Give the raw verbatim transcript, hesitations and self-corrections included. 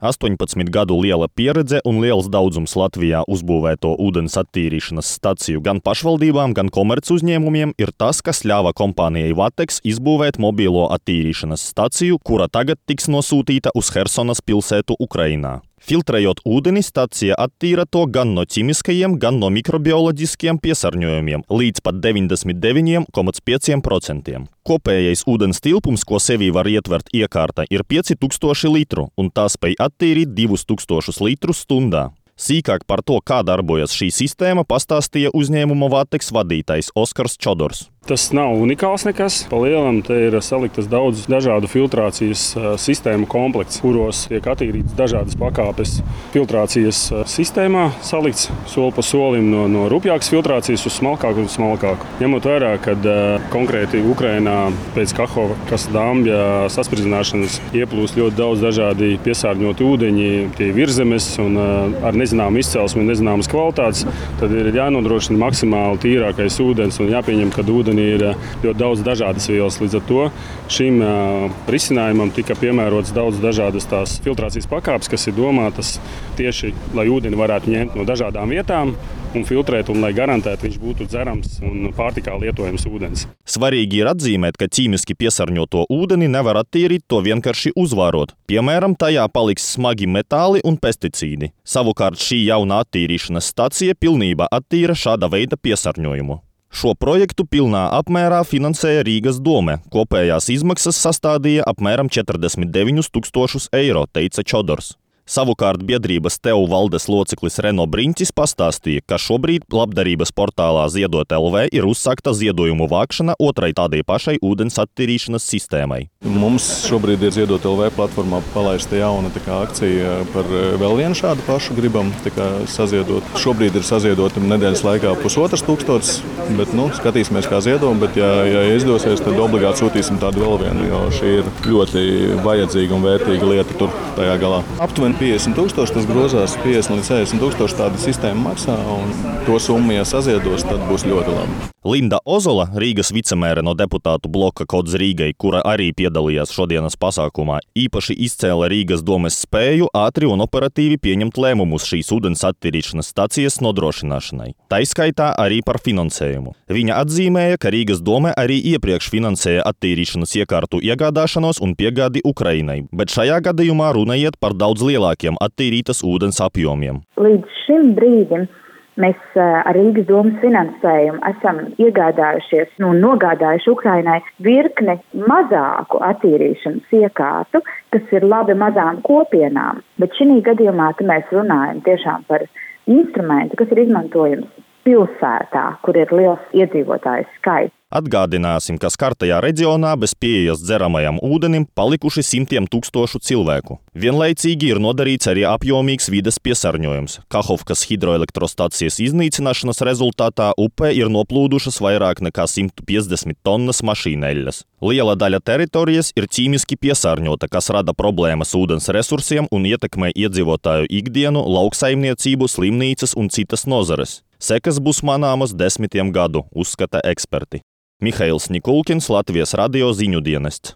astoņpadsmit gadu liela pieredze un liels daudzums Latvijā uzbūvēto ūdens attīrīšanas staciju gan pašvaldībām, gan komercuzņēmumiem ir tas, kas ļāva kompānijai Vatex izbūvēt mobilo attīrīšanas staciju, kura tagad tiks nosūtīta uz Hersonas pilsētu Ukrainā. Filtrējot ūdeni, stacija attīra to gan no ķimiskajiem, gan no mikrobioloģiskiem piesārņojumiem līdz pat deviņdesmit deviņi komats pieci procenti. Kopējais ūdens tilpums, ko sevī var ietvert iekārta, ir pieci tūkstoši litru, un tā spēj attīrīt divus tūkstošus litru stundā. Sīkāk par to, kā darbojas šī sistēma, pastāstīja uzņēmuma Vatex vadītājs Oskars Čodors. Tas nav unikāls nekas. Pa lielam te ir saliktas daudz dažādu filtrācijas sistēmu komplekts, kuros tiek attīrītas dažādas pakāpes filtrācijas sistēmā, salikts soli pa solim no, no rupjākas filtrācijas uz smalkāku un smalkāku. Ņemot vērā, kad uh, konkrēti Ukrainā pēc Kahova Kasdambja saspridzināšanas ieplūst ļoti daudz dažādi piesārņoti ūdeņi, tie virzemes un uh, ar nezināmu izcelsmi un nezināmas kvalitātes, tad ir jānodrošina maksimāli tīrākais ūdens un jāpieņem, ka ūdeni ir ļoti daudz dažādas vielas. Līdz ar to šim uh, risinājumam tika piemērots daudz dažādas tās filtrācijas pakāpes, kas ir domātas tieši, lai ūdeni varētu ņemt no dažādām vietām un filtrēt, un lai garantētu viņš būtu dzerams un pārtikā lietojams ūdens. Svarīgi ir atzīmēt, ka ķīmiski piesārņoto ūdeni nevar attīrīt to vienkārši uzvārot. Piemēram, tajā paliks smagi metāli un pesticīdi. Savukārt šī jaunā attīrīšanas stacija pilnībā attīra šāda veida piesārņojumu. Šo projektu pilnā apmērā finansēja Rīgas dome. Kopējās izmaksas sastādīja apmēram četrdesmit deviņus tūkstošus eiro, teica Čodors. Savukārt biedrības Tev valdes loceklis Reno Briņķis pastāstīja, ka šobrīd labdarības portālā Ziedot L V ir uzsākta ziedojumu vākšana otrai tādai pašai ūdens attīrīšanas sistēmai. Mums šobrīd ir Ziedot L V platformā palaista jauna tā kā akcija par vēl vienu šādu pašu gribam tā kā saziedot. Šobrīd ir saziedoti nedēļas laikā pusotras tūkstotis, bet nu, skatīsimies kā ziedojam, bet ja, ja izdosies, tad obligāti sūtīsim tādu vēl vienu, jo šī ir ļoti vajadzīga un vērtīga lieta tur tajā galā. Aptuveni piecdesmit tūkstoši, tas grozās piecdesmit līdz sešdesmit tūkstoši tāda sistēma maksā, un to summu, ja saziedos, tad būs ļoti labi. Linda Ozola, Rīgas vicemēre no deputātu bloka Kods Rīgai, kura arī piedalījās šodienas pasākumā, īpaši izcēla Rīgas domes spēju ātri un operatīvi pieņemt lēmumus šīs ūdens attīrīšanas stacijas nodrošināšanai. Taiskaitā arī par finansējumu. Viņa atzīmēja, ka Rīgas dome arī iepriekš finansēja attīrīšanas iekārtu iegādāšanos un piegādi Ukrainai, bet šajā gadījumā runa iet par daudz lielākiem attīrītas ūdens apjomiem. Līdz šim brīdim mēs ar Rīgas domas finansējumu esam iegādājušies un nogādājuši Ukrainai virkni mazāku attīrīšanas iekārtu, kas ir labi mazām kopienām, bet šī gadījumā mēs runājam tiešām par instrumentu, kas ir izmantojams pilsētā, kur ir liels iedzīvotāju skaits. Atgādināsim, ka skartajā reģionā bez pieejas dzeramajam ūdenim palikuši simtiem tūkstošu cilvēku. Vienlaicīgi ir nodarīts arī apjomīgs vides piesārņojums. Kahovkas hidroelektrostacijas iznīcināšanas rezultātā upē ir noplūdušas vairāk nekā simt piecdesmit tonnas mašīneļas. Liela daļa teritorijas ir ķīmiski piesārņota, kas rada problēmas ūdens resursiem un ietekmē iedzīvotāju ikdienu, lauksaimniecību, slimnīcas un citas nozares. Sekas būs manāmas desmitiem gadu, uzskata eksperti. Mihails Nikulkins, Latvijas radio ziņu dienests.